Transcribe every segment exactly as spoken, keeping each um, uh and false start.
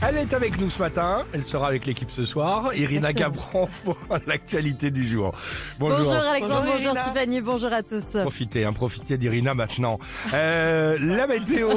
Elle est avec nous ce matin, elle sera avec l'équipe ce soir. Irina Gabran pour l'actualité du jour. Bonjour, bonjour Alexandre, bonjour, bonjour Tiffany, bonjour à tous. Profitez, hein, profitez d'Irina maintenant. Euh, la météo,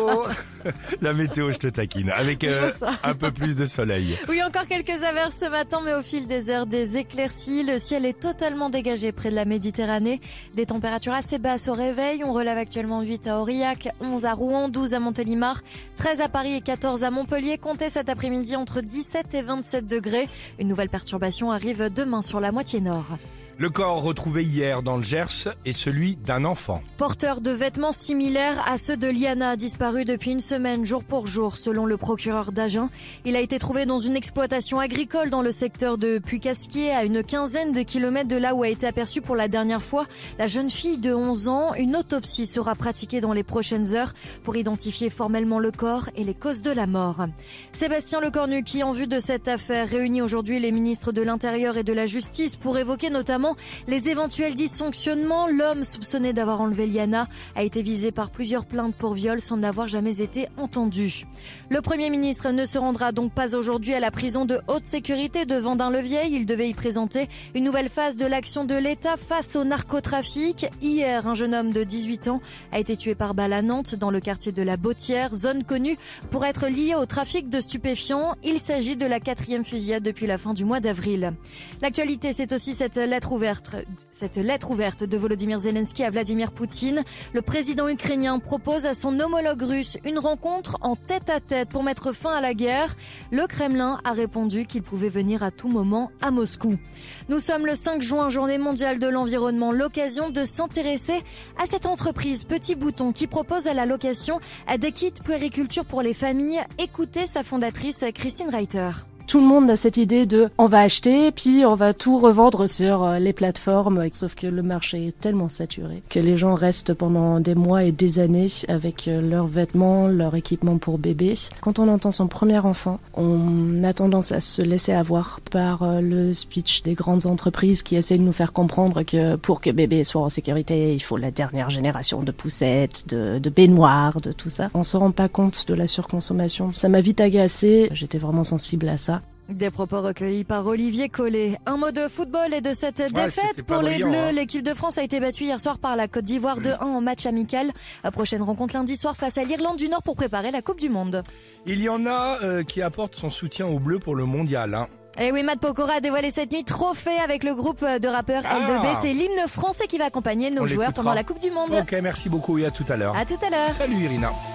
la météo, je te taquine, avec euh, un peu plus de soleil. Oui, encore quelques averses ce matin, mais au fil des heures, des éclaircies. Le ciel est totalement dégagé près de la Méditerranée. Des températures assez basses au réveil. On relève actuellement huit à Aurillac, onze à Rouen, douze à Montélimar, treize à Paris et quatorze à Montpellier. Comptez cet après-midi entre dix-sept et vingt-sept degrés. Une nouvelle perturbation arrive demain sur la moitié nord. Le corps retrouvé hier dans le Gers est celui d'un enfant. Porteur de vêtements similaires à ceux de Liana, disparu depuis une semaine jour pour jour, selon le procureur d'Agen. Il a été trouvé dans une exploitation agricole dans le secteur de Puy-Casquier, à une quinzaine de kilomètres de là où a été aperçue pour la dernière fois la jeune fille de onze ans. Une autopsie sera pratiquée dans les prochaines heures pour identifier formellement le corps et les causes de la mort. Sébastien Lecornu, qui en vue de cette affaire réunit aujourd'hui les ministres de l'Intérieur et de la Justice pour évoquer notamment les éventuels dysfonctionnements. L'homme soupçonné d'avoir enlevé Liana a été visé par plusieurs plaintes pour viol sans n'avoir jamais été entendu. Le Premier ministre ne se rendra donc pas aujourd'hui à la prison de haute sécurité de Vendin-le-Vieil. Il devait y présenter une nouvelle phase de l'action de l'État face au narcotrafic. Hier, un jeune homme de dix-huit ans a été tué par balle à Nantes, dans le quartier de la Bottière, zone connue pour être liée au trafic de stupéfiants. Il s'agit de la quatrième fusillade depuis la fin du mois d'avril. L'actualité, c'est aussi cette lettre ouverte, cette lettre ouverte de Volodymyr Zelensky à Vladimir Poutine. Le président ukrainien propose à son homologue russe une rencontre en tête-à-tête pour mettre fin à la guerre. Le Kremlin a répondu qu'il pouvait venir à tout moment à Moscou. Nous sommes le cinq juin, journée mondiale de l'environnement, l'occasion de s'intéresser à cette entreprise Petit Bouton qui propose à la location des kits puériculture pour les familles. Écoutez sa fondatrice Christine Reiter. Tout le monde a cette idée de on va acheter puis on va tout revendre sur les plateformes, sauf que le marché est tellement saturé que les gens restent pendant des mois et des années avec leurs vêtements, leur équipement pour bébé. Quand on entend son premier enfant, on a tendance à se laisser avoir par le speech des grandes entreprises qui essaient de nous faire comprendre que pour que bébé soit en sécurité, il faut la dernière génération de poussettes, de, de baignoires, de tout ça. On se rend pas compte de la surconsommation. Ça m'a vite agacée, j'étais vraiment sensible à ça. Des propos recueillis par Olivier Collet. Un mot de football et de cette ouais, défaite pour les brillant, Bleus. Hein. L'équipe de France a été battue hier soir par la Côte d'Ivoire deux un en match amical. Prochaine rencontre lundi soir face à l'Irlande du Nord pour préparer la Coupe du Monde. Il y en a euh, qui apportent son soutien aux Bleus pour le mondial. Hein. Et oui, Matt Pokora a dévoilé cette nuit Trophée avec le groupe de rappeurs ah. L deux B. C'est l'hymne français qui va accompagner nos On joueurs l'écoutera. pendant la Coupe du Monde. Ok, merci beaucoup et à tout à l'heure. À tout à l'heure. Salut Irina.